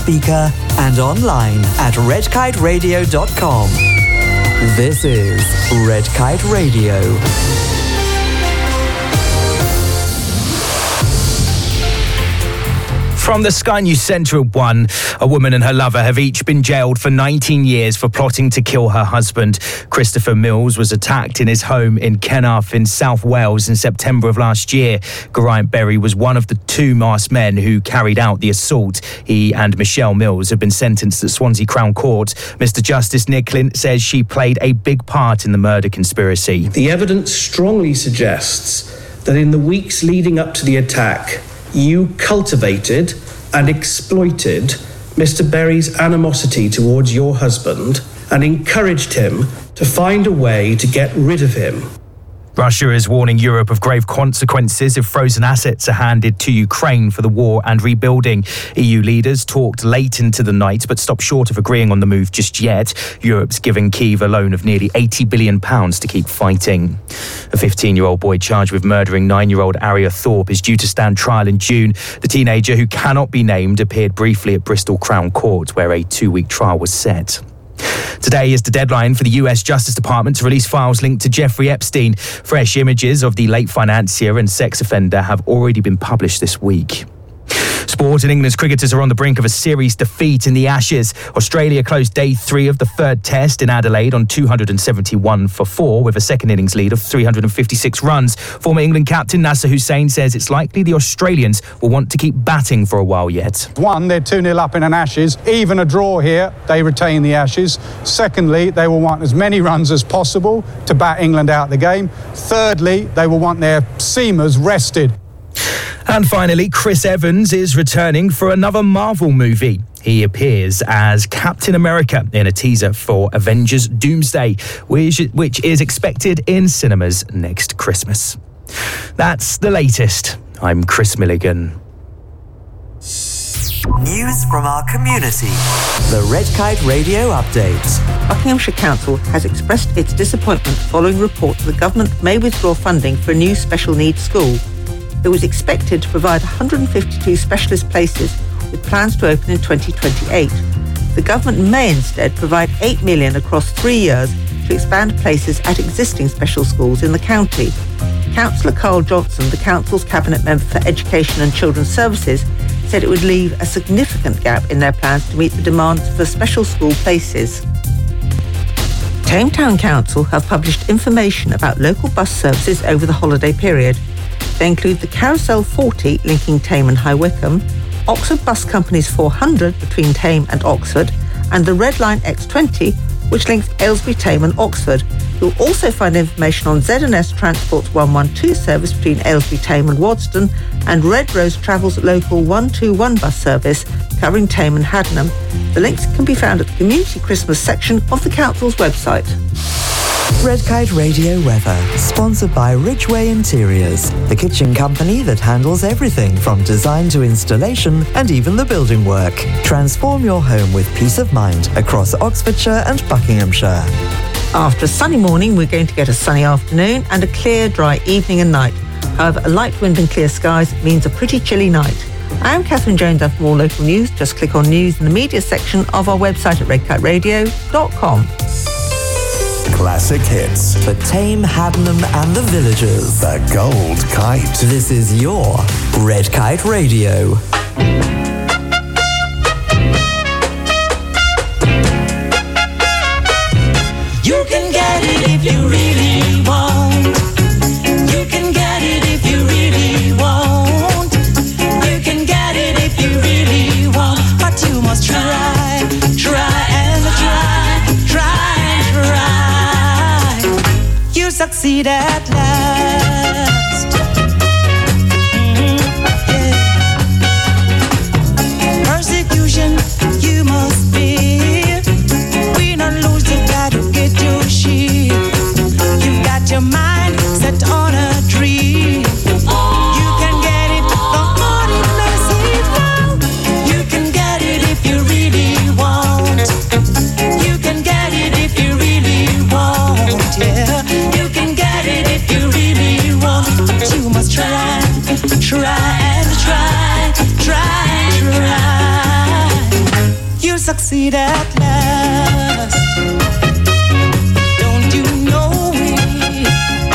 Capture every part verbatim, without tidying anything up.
speaker and online at red kite radio dot com. This is Red Kite Radio. From the Sky News Centre at one, a woman and her lover have each been jailed for nineteen years for plotting to kill her husband. Christopher Mills was attacked in his home in Kenarth in South Wales in September of last year. Geraint Berry was one of the two masked men who carried out the assault. He and Michelle Mills have been sentenced at Swansea Crown Court. Mister Justice Nicklin says she played a big part in the murder conspiracy. The evidence strongly suggests that in the weeks leading up to the attack, you cultivated and exploited Mister Berry's animosity towards your husband and encouraged him to find a way to get rid of him. Russia is warning Europe of grave consequences if frozen assets are handed to Ukraine for the war and rebuilding. E U leaders talked late into the night but stopped short of agreeing on the move just yet. Europe's giving Kyiv a loan of nearly eighty billion pounds to keep fighting. A fifteen-year-old boy charged with murdering nine-year-old Aria Thorpe is due to stand trial in June. The teenager, who cannot be named, appeared briefly at Bristol Crown Court, where a two-week trial was set. Today is the deadline for the U S Justice Department to release files linked to Jeffrey Epstein. Fresh images of the late financier and sex offender have already been published this week. Sport and England's cricketers are on the brink of a series defeat in the Ashes. Australia closed day three of the third test in Adelaide on two hundred seventy-one for four with a second innings lead of three hundred fifty-six runs. Former England captain Nasser Hussain says it's likely the Australians will want to keep batting for a while yet. One, they're two nil up in an Ashes. Even a draw here, they retain the Ashes. Secondly, they will want as many runs as possible to bat England out the game. Thirdly, they will want their seamers rested. And finally, Chris Evans is returning for another Marvel movie. He appears as Captain America in a teaser for Avengers Doomsday, which, which is expected in cinemas next Christmas. That's the latest. I'm Chris Milligan. News from our community. The Red Kite Radio Update. Buckinghamshire Council has expressed its disappointment following reports the government may withdraw funding for a new special needs school. It was expected to provide one hundred fifty-two specialist places with plans to open in twenty twenty-eight. The government may instead provide eight million pounds across three years to expand places at existing special schools in the county. Councillor Carl Johnson, the council's cabinet member for Education and Children's Services, said it would leave a significant gap in their plans to meet the demands for special school places. Tame Town Council have published information about local bus services over the holiday period. They include the Carousel forty linking Tame and High Wycombe, Oxford Bus Company's four hundred between Tame and Oxford, and the Red Line X twenty, which links Aylesbury, Tame and Oxford. You'll also find information on Z and S Transport's one one two service between Aylesbury, Tame and Wadston, and Red Rose Travel's local one two one bus service covering Tame and Haddenham. The links can be found at the Community Christmas section of the Council's website. Red Kite Radio weather, sponsored by Ridgeway Interiors, the kitchen company that handles everything from design to installation and even the building work. Transform your home with peace of mind across Oxfordshire and Buckinghamshire. After a sunny morning, we're going to get a sunny afternoon and a clear, dry evening and night. However, a light wind and clear skies means a pretty chilly night. I'm Catherine Jones, and for more local news, just click on News in the Media section of our website at red kite radio dot com. Classic hits. For Tame, Haddenham and the Villagers. The Gold Kite. This is your Red Kite Radio. You can get it if you really want. You can get it if you really want. You can get it if you really want. But you must try, try and try, try and try. You succeed at last. Mm-hmm, yeah. Persecution, you must fear. Win or lose, you gotta get your shit. You got your mind set on a dream. You can get it the morning may seem long. You can get it if you really want. You can get it if you really want, yeah. You can get it if you succeed at last. Don't you know it?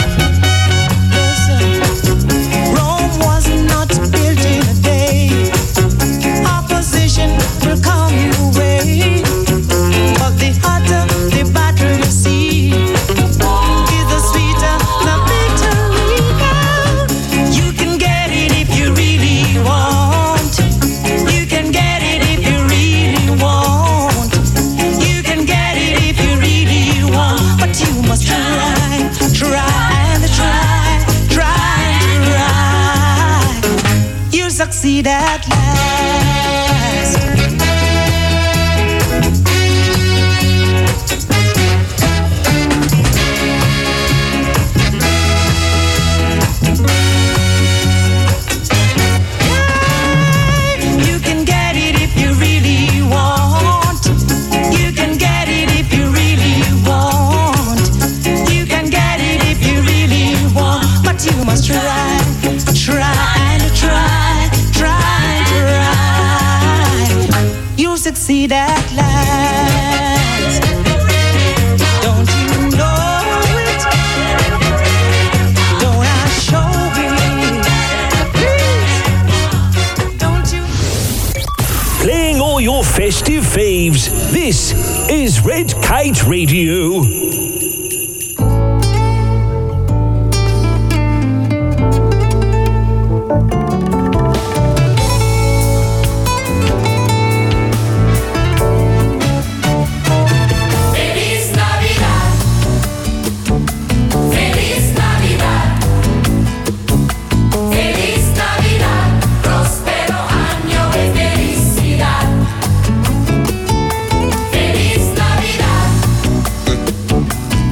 Listen, Rome was not built in a day. Opposition will come your way, but the hotter the battle you see, is the sweeter the victory. You can get it if you really want. You can get it if you really want. You can get it if you really want. But you must try, try and try, try and try. You'll succeed at last. You can get it if you really want. You can get it if you really want. You can get it if you really want. But you must try, try and try, try and try. You'll succeed at last. Don't you know it? Don't I show it? Don't you? Playing all your festive faves. This is Red Kite Radio. Feliz Navidad, Feliz Navidad, Feliz Navidad, próspero año de felicidad. Feliz Navidad,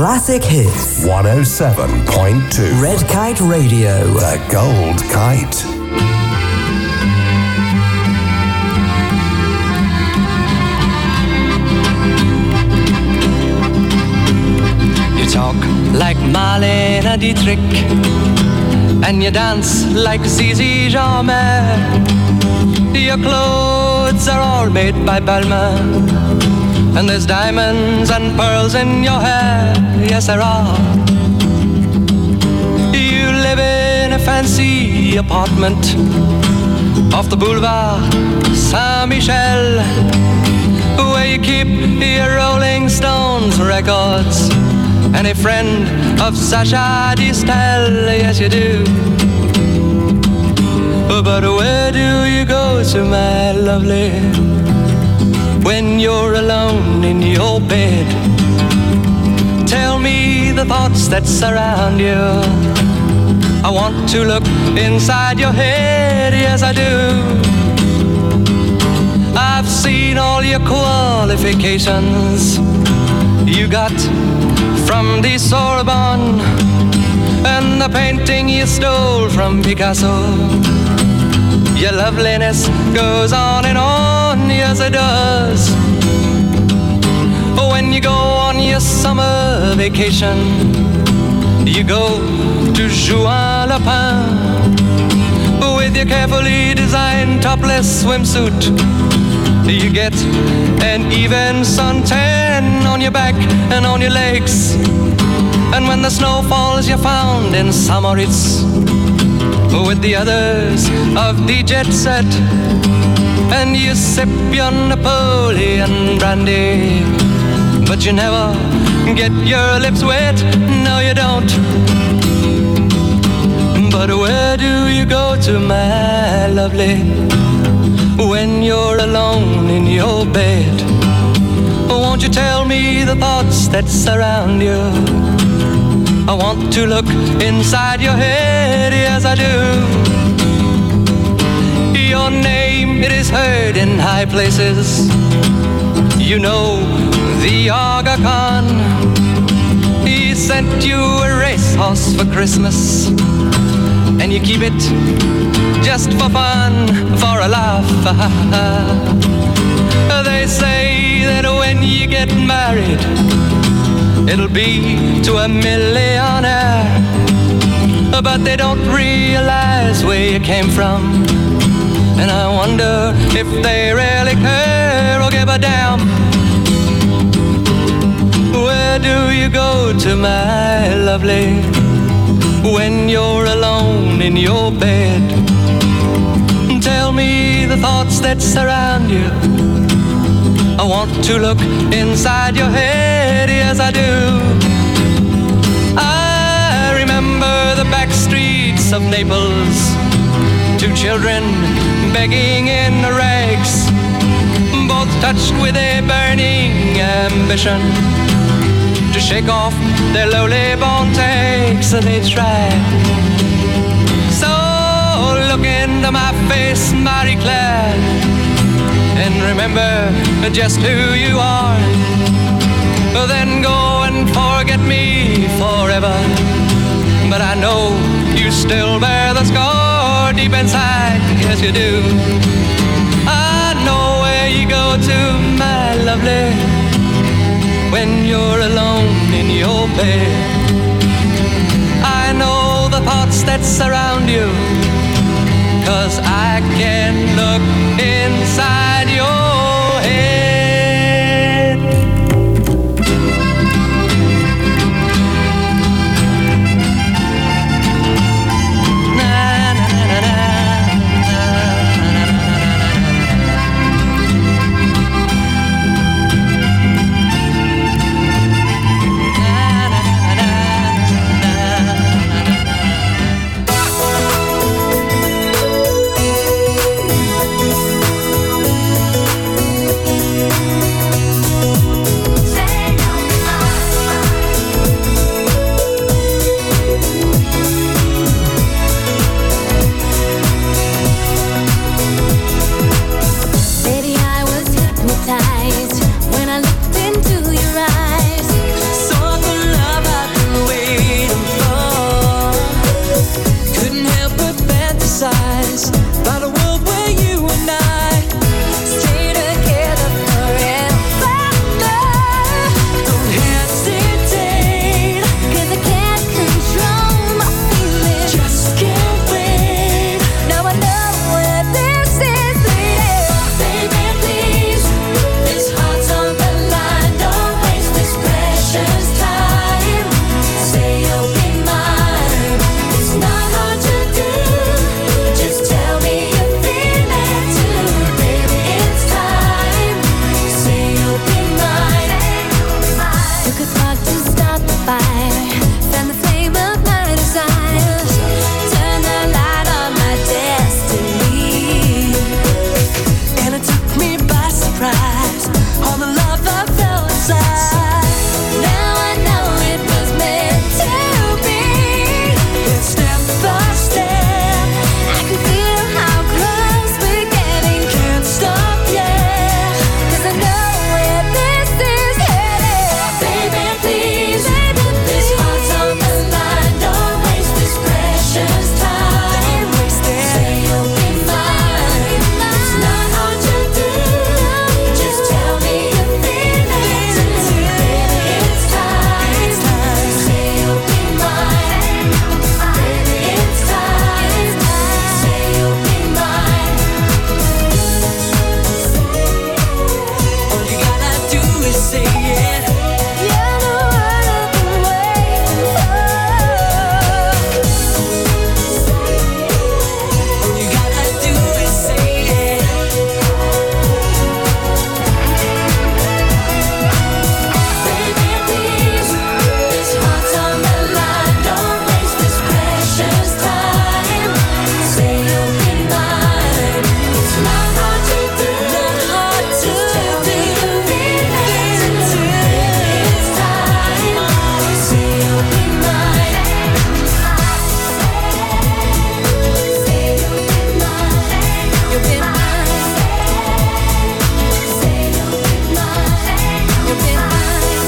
Classic Hits. one oh seven point two. Red Kite Radio. The Gold Kite. You talk like Marlene Dietrich, and you dance like Zizi Jeanmaire. Your clothes are all made by Balmain, and there's diamonds and pearls in your hair. Yes, there are. You live in a fancy apartment off the boulevard Saint-Michel, where you keep your Rolling Stones records and a friend of Sacha Distel. Yes, you do. But where do you go to, my lovely, when you're alone in your bed? Tell me the thoughts that surround you. I want to look inside your head. Yes, I do. I've seen all your qualifications you got from the Sorbonne, and the painting you stole from Picasso. Your loveliness goes on and on, yes it does. When you go on your summer vacation, you go to Juan-le-Pin with your carefully designed topless swimsuit. You get an even suntan on your back and on your legs, and when the snow falls you're found in Samoritz with the others of the jet set, and you sip your Napoleon brandy, but you never get your lips wet. No, you don't. But where do you go to, my lovely, when you're alone in your bed? Won't you tell me the thoughts that surround you? I want to look inside your head, yes I do. Your name, it is heard in high places. You know the Aga Khan. He sent you a racehorse for Christmas, and you keep it just for fun, for a laugh. They say that when you get married, it'll be to a millionaire, but they don't realize where you came from, and I wonder if they really care or give a damn. Where do you go to, my lovely, when you're alone in your bed? Tell me the thoughts that surround you. I want to look inside your head, yes I do. I remember the back streets of Naples, two children begging in rags, both touched with a burning ambition to shake off their lowly born takes. They tried. So look into my face, Marie Claire, and remember just who you are. Then go and forget me forever, but I know you still bear the scar deep inside. Yes you do. I know where you go to, my lovely, when you're alone in your bed. I know the thoughts that surround you, 'cause I can look inside your head. say it. You're the one I've been waiting for. You gotta do is say it. Baby, please, this heart's on the line. Don't waste this precious time. Say you'll be mine. It's not hard to do. Not hard to Just tell me you feel it. It's time. Say you'll be mine. Say you'll be mine. You'll be mine. Say you'll be mine. You'll be mine.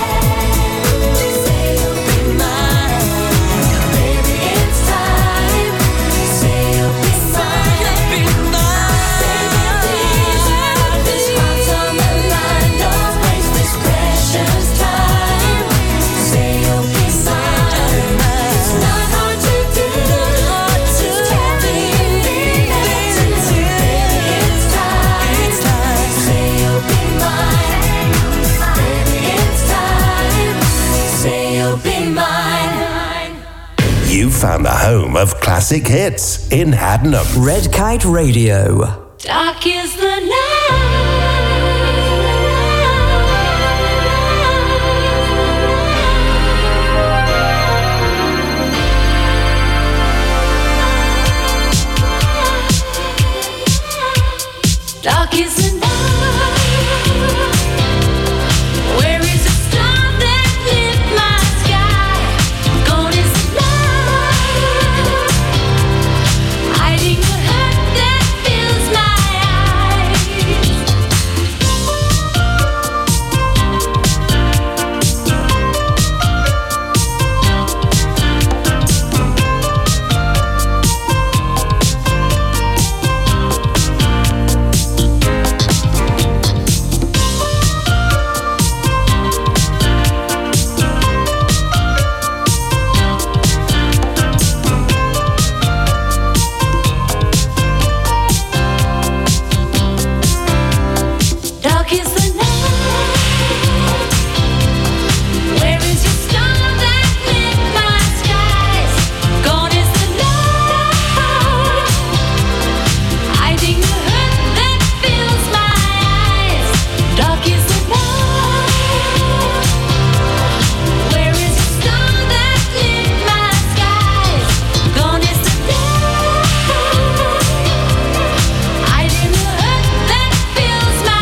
Say you'll be mine. Baby, it's time. Say you'll be mine. You'll be mine. Baby, please, this heart's on the line. Don't waste this precious time. Say you'll be mine. It's not hard to do. Just tell me you feel it. Baby, it's time. Say you'll be mine. Baby, it's time. Say you'll be mine. You found the home of classic hits in Haddenham. Red Kite Radio. Dark is the night. Dark is the night. Where is the star that lit my sky? Gone is the light. Hiding the hurt that fills my Dark is the night. Where is your star that lit my skies? Gone is the light. Hiding the hurt that fills my eyes. Dark is the night. Where is your star that lit my skies? Gone is the light. Hiding the hurt that fills my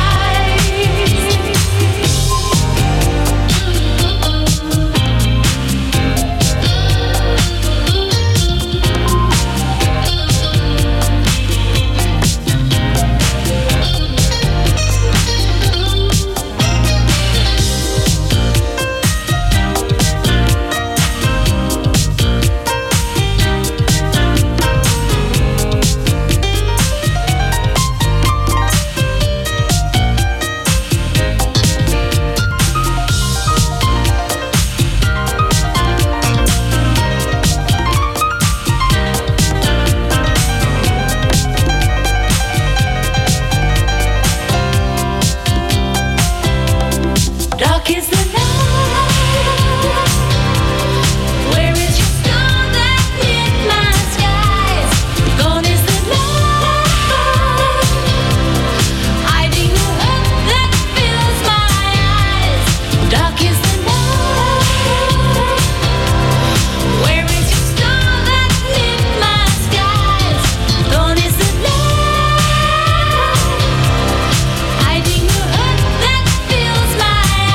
Dark is the night. Where is your star that lit my skies? Gone is the light. Hiding the hurt that fills my eyes. Dark is the night. Where is your star that lit my skies? Gone is the light. Hiding the hurt that fills my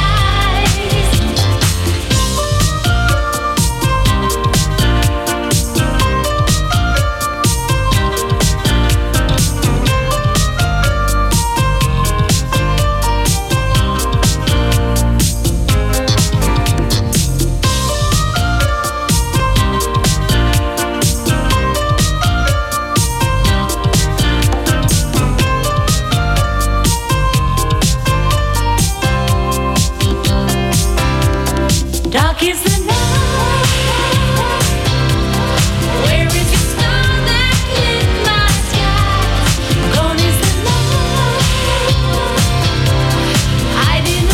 Dark is the night. Where is your star that lit my skies? Gone is the light. Hiding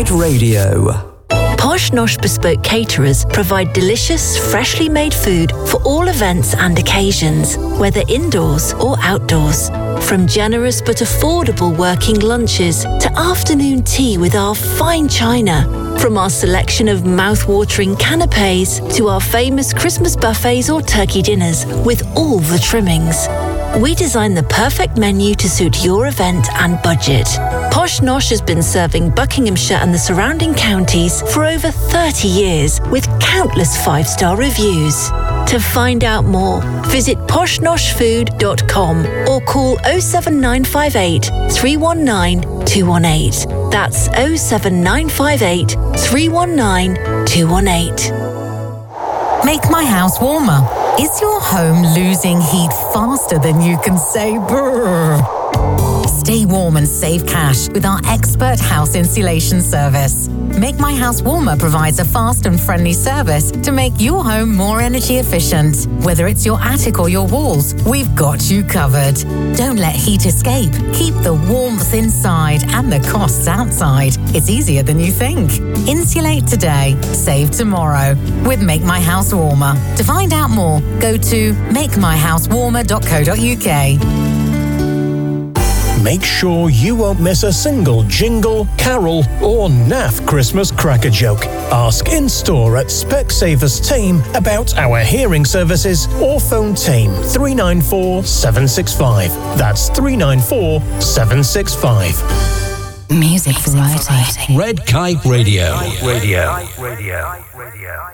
Kite Radio. Posh Nosh Bespoke Caterers provide delicious, freshly made food for all events and occasions, whether indoors or outdoors. From generous but affordable working lunches to afternoon tea with our fine china. From our selection of mouth-watering canapes to our famous Christmas buffets or turkey dinners with all the trimmings. We design the perfect menu to suit your event and budget. Posh Nosh has been serving Buckinghamshire and the surrounding counties for over thirty years with countless five-star reviews. To find out more, visit posh nosh food dot com or call oh seven nine five eight, three one nine, two one eight. That's oh seven nine five eight, three one nine, two one eight. Make my house warmer. Is your home losing heat faster than you can say brrr? Stay warm and save cash with our expert house insulation service. Make My House Warmer provides a fast and friendly service to make your home more energy efficient. Whether it's your attic or your walls, we've got you covered. Don't let heat escape. Keep the warmth inside and the costs outside. It's easier than you think. Insulate today, save tomorrow with Make My House Warmer. To find out more, go to make my house warmer dot co dot uk. Make sure you won't miss a single jingle, carol, or naff Christmas cracker joke. Ask in-store at Specsavers Tame about our hearing services or phone Tame three nine four, seven six five. That's three nine four, seven six five. Music variety. Red Kite Radio. Radio. Radio. Radio.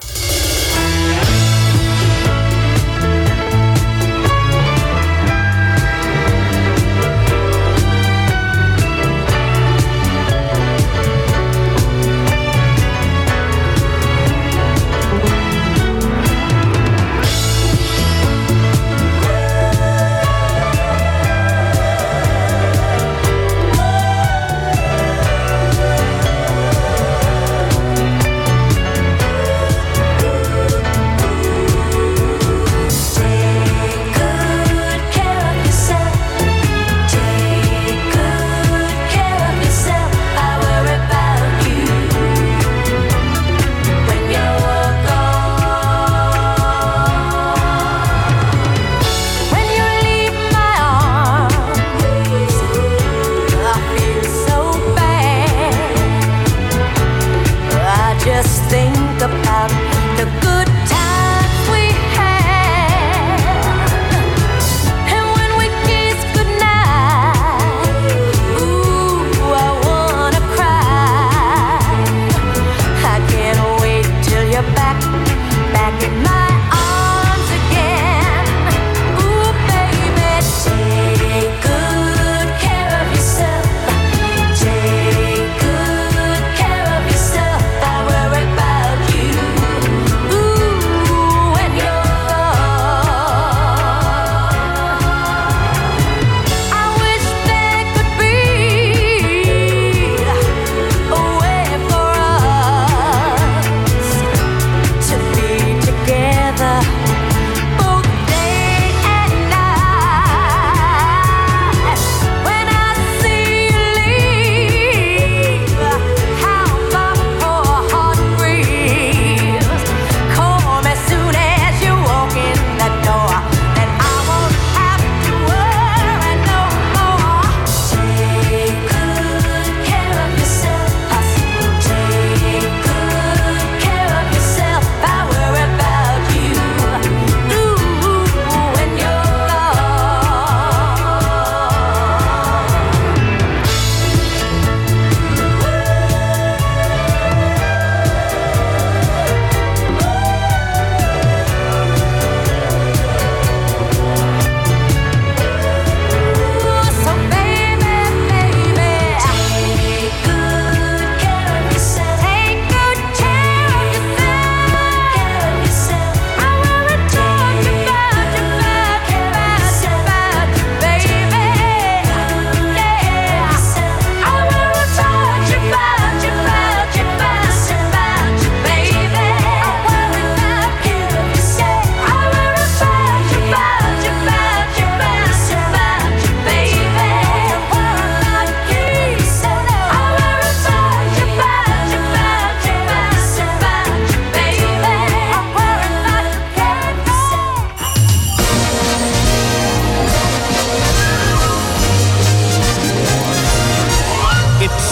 Take good care of yourself. I worry about you. Ooh.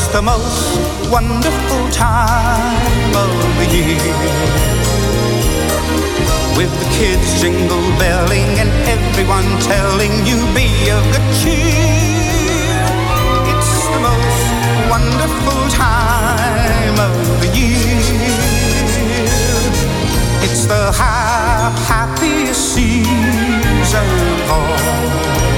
the most wonderful time of the year. With the kids jingle belling and everyone telling you be of good cheer. It's the most wonderful time of the year. It's the ha- happiest season of all.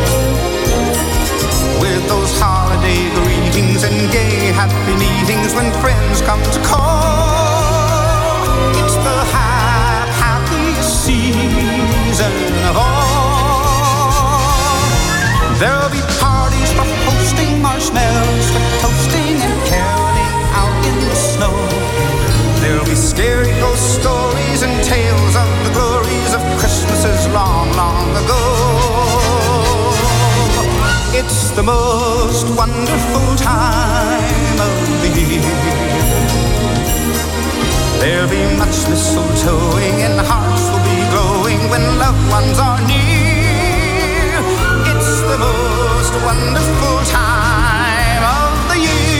With those holiday greetings and gay happy meetings when friends come to call. It's the ha- happiest season of all. There'll be parties for hosting, marshmallows for toasting, and caroling out in the snow. There'll be scary ghost stories and tales of the glories of Christmases long, long ago. It's the most wonderful time of the year. There'll be much mistletoeing and hearts will be glowing when loved ones are near. It's the most wonderful time of the year.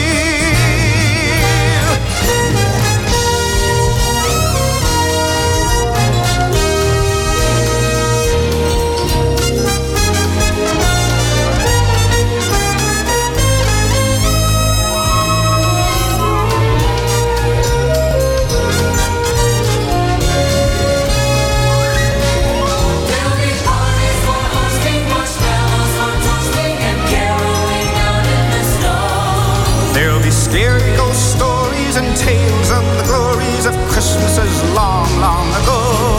Scary ghost stories and tales of the glories of Christmases long, long ago.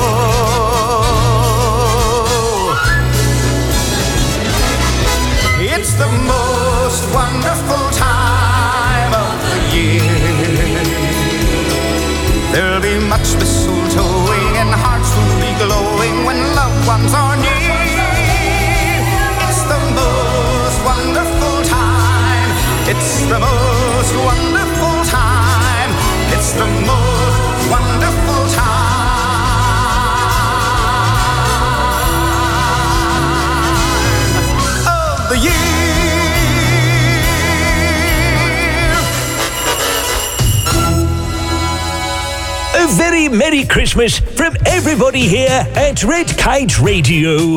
It's the most wonderful time of the year. There'll be much mistletoeing and hearts will be glowing when loved ones are near. It's the most wonderful time. It's the most wonderful time. It's the most wonderful time of the year. A very Merry Christmas from everybody here at Red Kite Radio.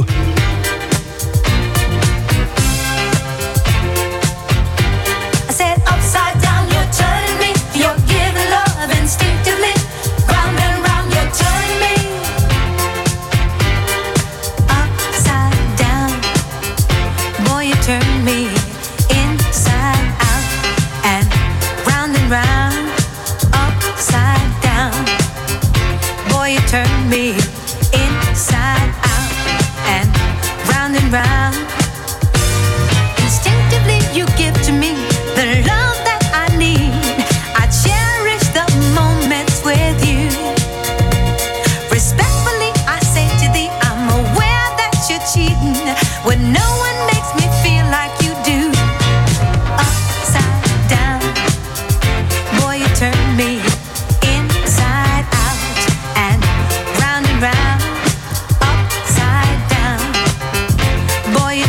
Boy,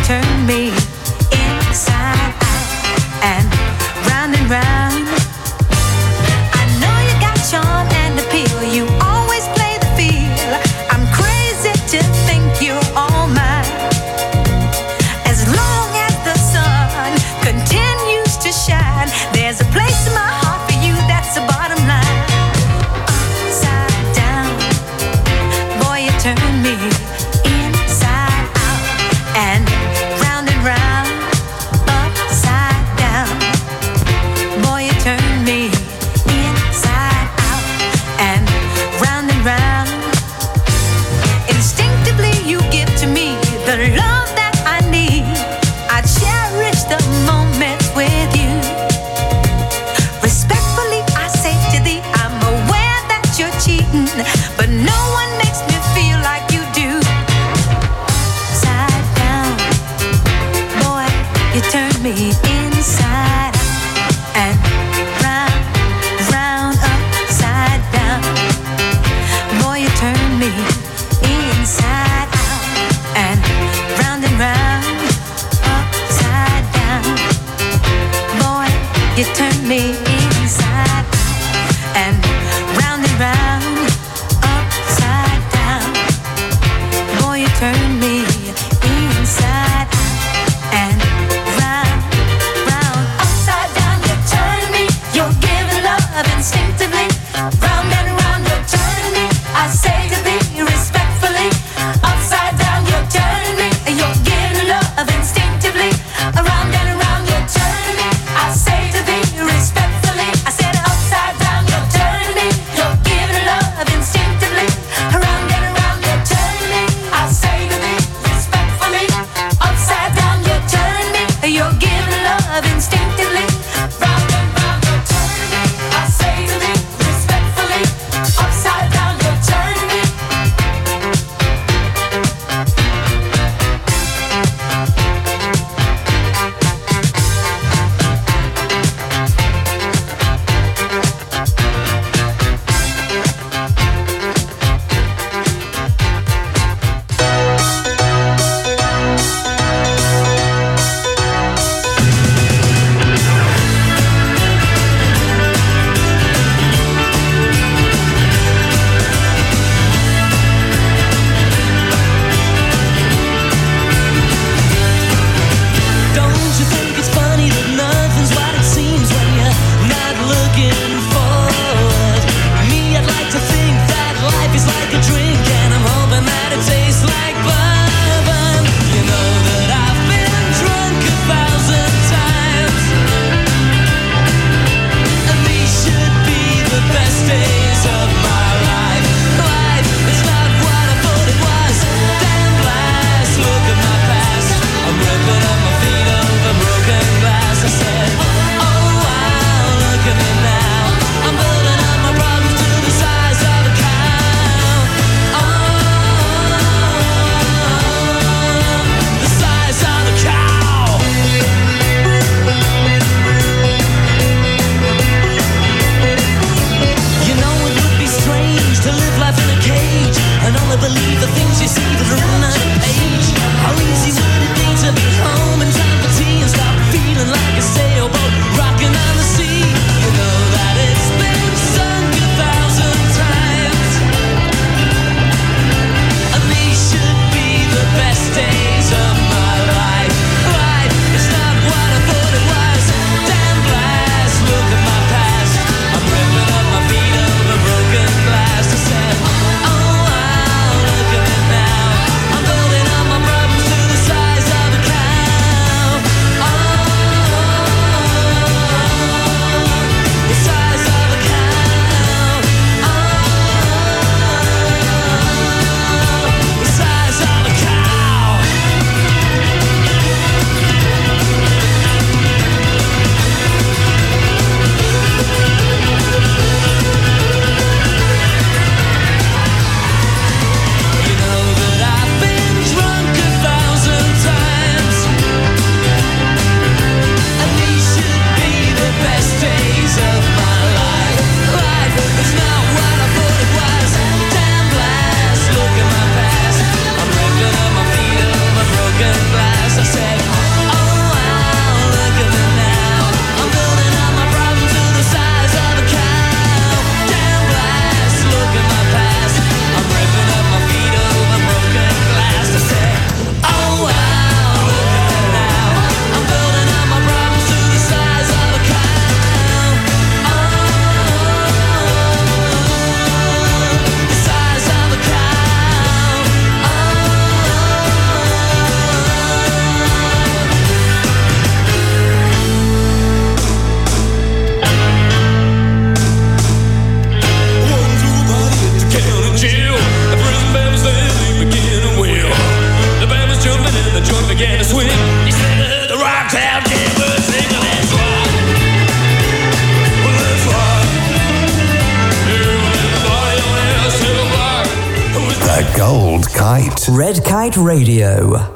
Gold Kite. Red Kite Radio.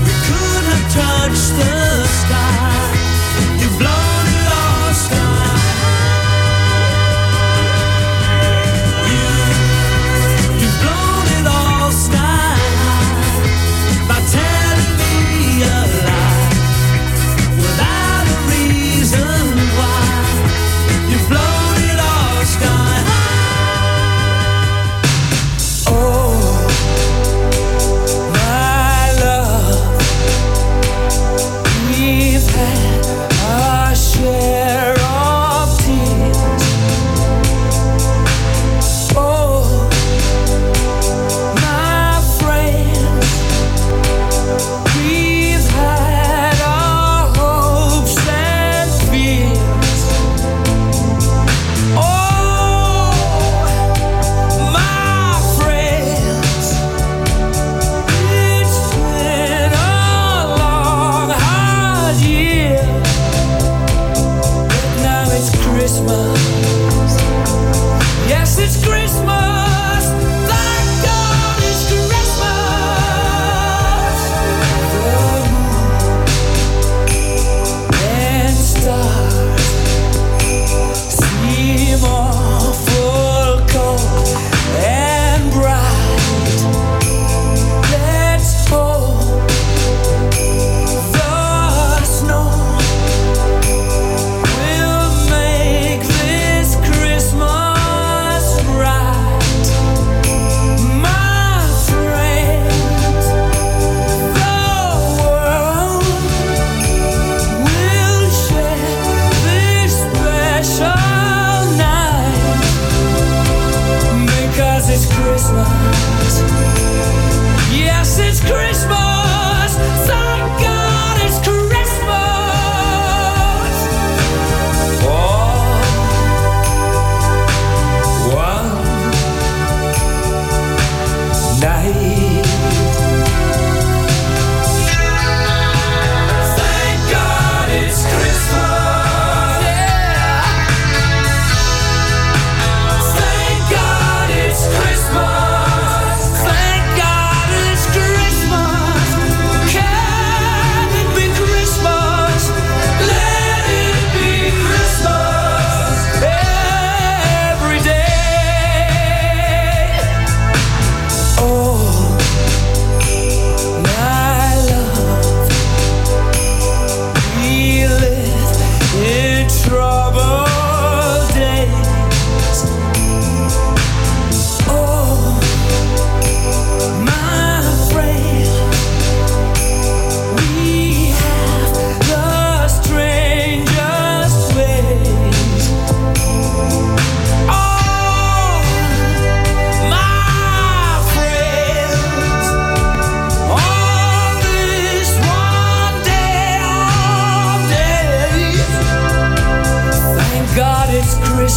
Touch the sky, you've blown it all sky.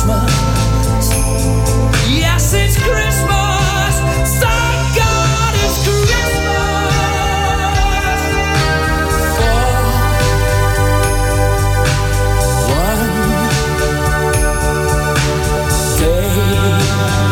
Christmas. Yes, it's Christmas. Thank God it's Christmas. For one day.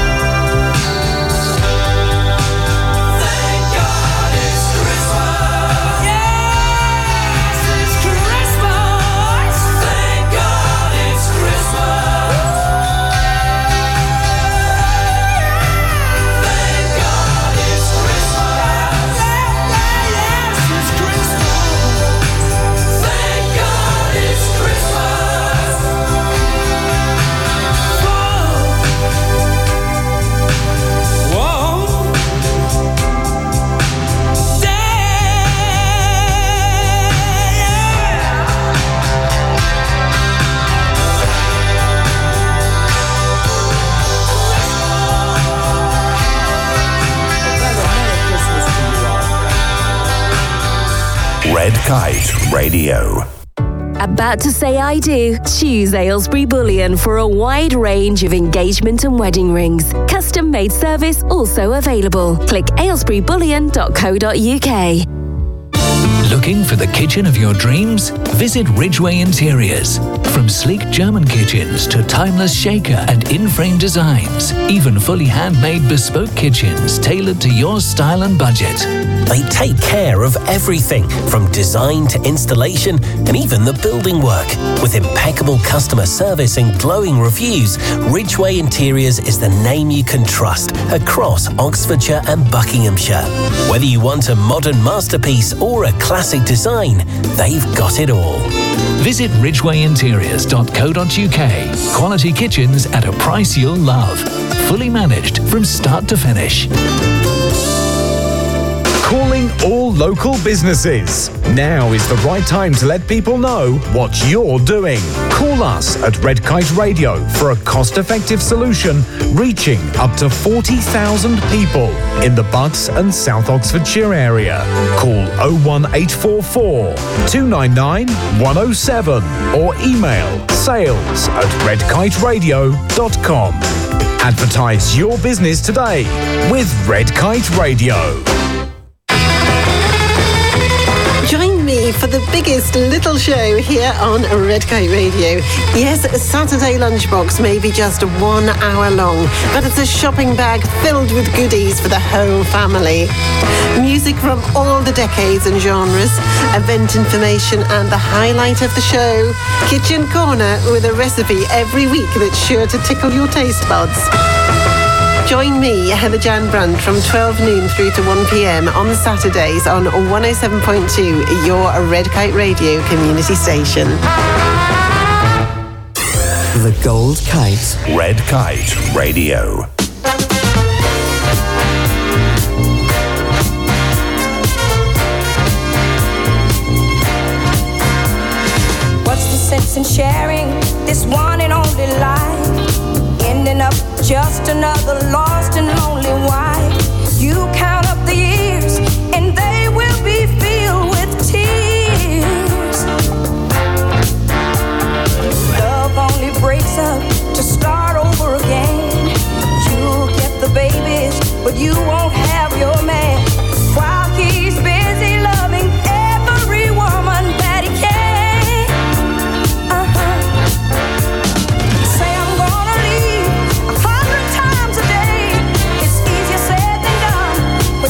Red Kite Radio. About to say I do? Choose Aylesbury Bullion for a wide range of engagement and wedding rings. Custom made service also available. Click aylesbury bullion dot co dot uk. Looking for the kitchen of your dreams? Visit Ridgeway Interiors. From sleek German kitchens to timeless shaker and in-frame designs, even fully handmade bespoke kitchens tailored to your style and budget. They take care of everything from design to installation and even the building work. With impeccable customer service and glowing reviews, Ridgeway Interiors is the name you can trust across Oxfordshire and Buckinghamshire. Whether you want a modern masterpiece or a classic design, they've got it all. Visit ridgeway interiors dot co dot uk. Quality kitchens at a price you'll love. Fully managed from start to finish. Calling all local businesses. Now is the right time to let people know what you're doing. Call us at Red Kite Radio for a cost-effective solution reaching up to forty thousand people in the Bucks and South Oxfordshire area. Call oh one eight four four, two nine nine, one oh seven or email sales at red kite radio dot com. Advertise your business today with Red Kite Radio. Join me for the biggest little show here on Red Kite Radio. Yes, Saturday Lunchbox may be just one hour long, but it's a shopping bag filled with goodies for the whole family. Music from all the decades and genres, event information and the highlight of the show, Kitchen Corner with a recipe every week that's sure to tickle your taste buds. Join me, Heather Jan Brandt, from twelve noon through to one p.m. on Saturdays on one oh seven point two, your Red Kite Radio community station. The Gold Kite. Red Kite Radio. What's the sense in sharing this one and only life? Ending up just another lost and lonely wife. You count up the years and they will be filled with tears. Love only breaks up to start over again. You'll get the babies, but you won't have your man. While he's busy loving every woman that he can. Uh-huh. Say I'm gonna leave a hundred times a day. It's easier said than done.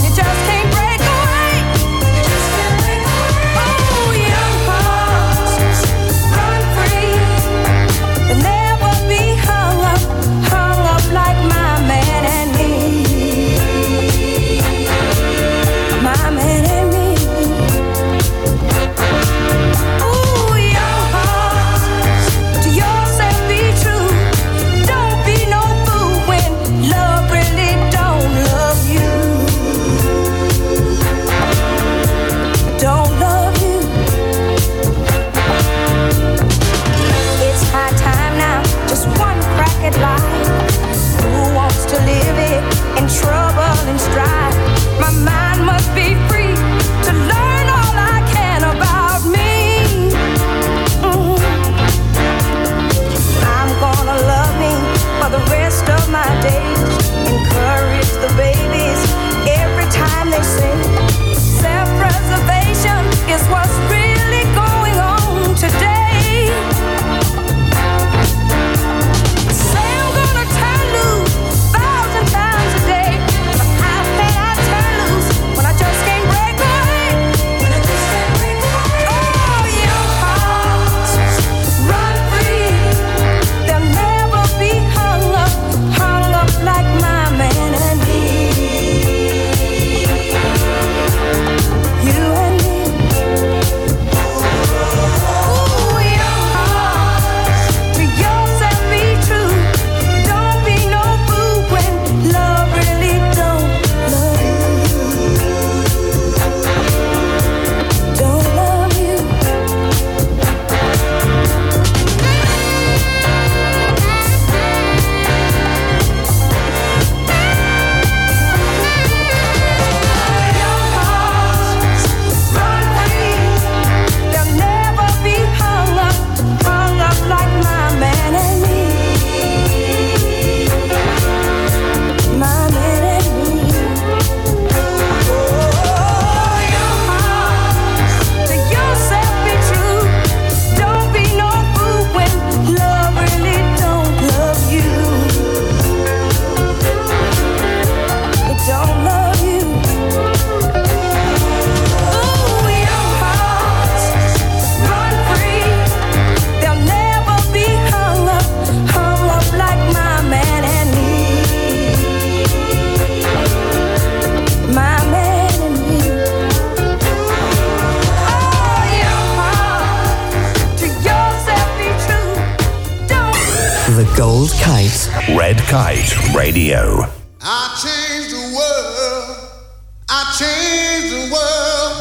The Gold Kite. Red Kite Radio. I changed the world. I changed the world.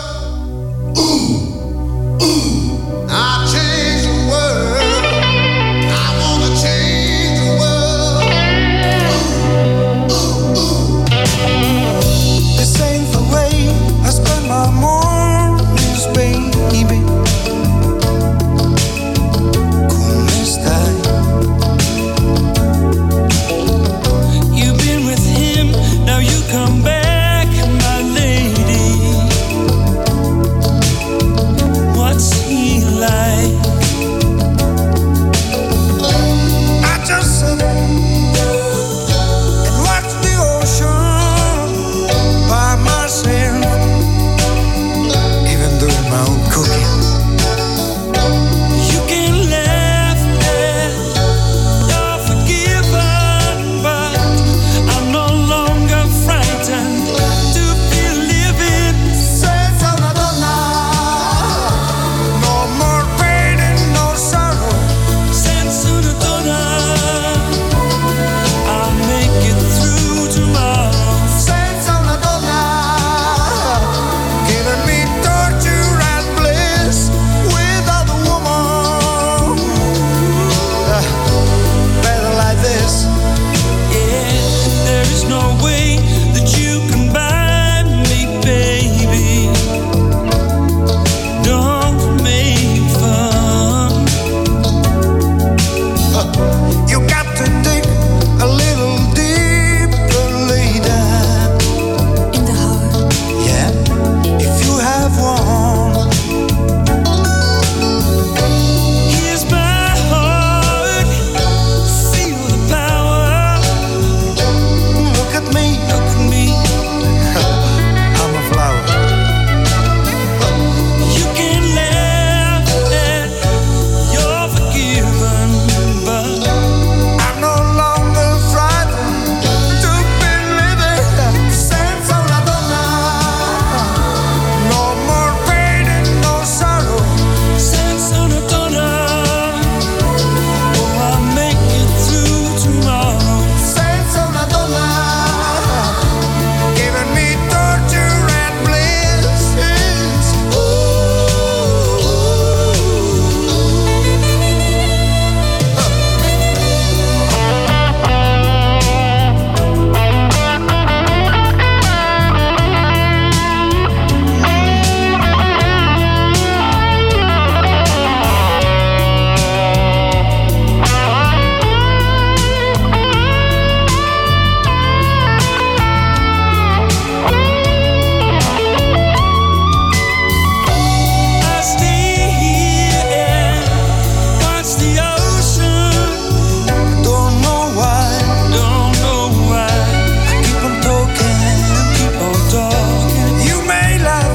Ooh, ooh. I changed the world. I wanna change the world. Ooh, ooh, ooh. This ain't the way I spend my mornings, baby. ¿Cómo estás? You've been with him, now you come back, my lady. What's he like? I just sit and watch the ocean by myself, even doing my own cooking. You can laugh at you're forgiven, but I'm no longer frightened to be living. Senza una donna, no more pain and no sorrow. Senza una donna, I'll make it through tomorrow. Senza una donna, giving me torture and bliss without a woman. Uh, better like this. Yeah, there is no way that you can buy me, baby. Don't make fun. Uh, you got to dig a little deeper later. In the heart. Yeah, if you have one. Here's my heart. Feel the power. Look at me. Look at me. I'm a flower. You can laugh at you're forgiven, but I'm no longer frightened to be living. Senza una donna, no more pain and no sorrow. Senza una donna, oh, I'll make it through tomorrow. Senza una donna, giving me torture and bliss. Ooh. I stay here and watch the ocean. Don't know why, don't know why. I keep on talking, keep on talking. You may laugh,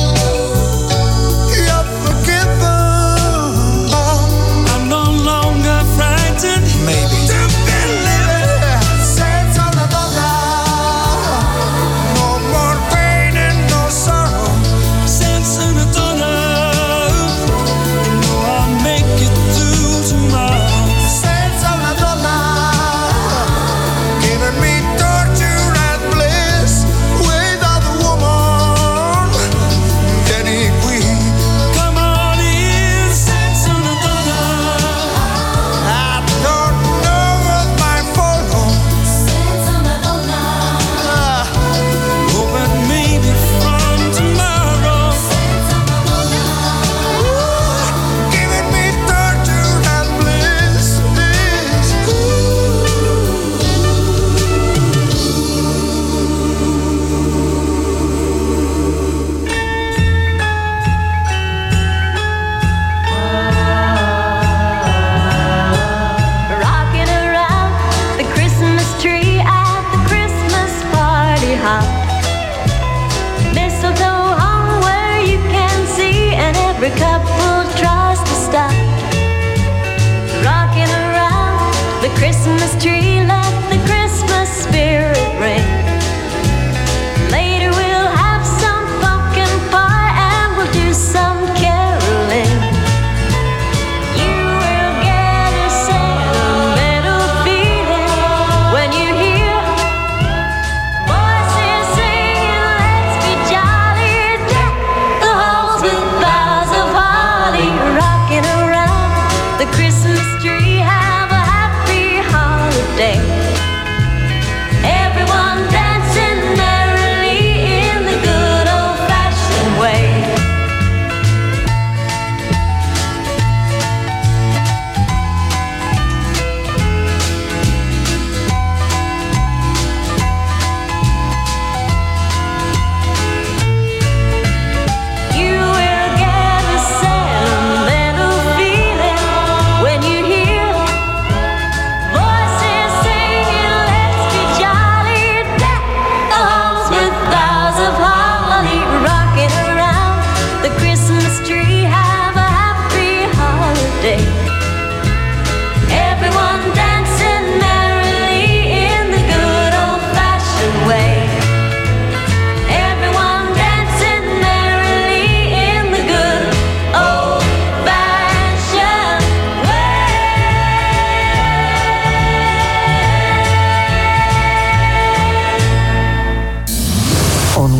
you're forgiven. I'm no longer frightened, maybe to be living. Senza una donna, no more pain and no sorrow. Senza una donna, you know I'll make it through tomorrow. Senza una donna, giving me torture and bliss without a woman. Vieni qui, come on in. Senza una donna, I don't know what my follow. Senza una donna, oh, but maybe from tomorrow. Senza una donna, giving me torture and bliss. Rocking around the Christmas tree at the Christmas party hop. Mistletoe hung where you can see, and every couple tries to stop. Rocking around the Christmas tree, let the Christmas spirit ring. Later we'll have some pumpkin pie and we'll do some caroling. You will get a sentimental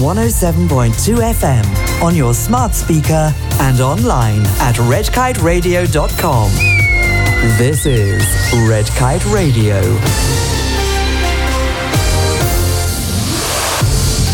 one oh seven point two F M on your smart speaker and online at red kite radio dot com. This is Red Kite Radio.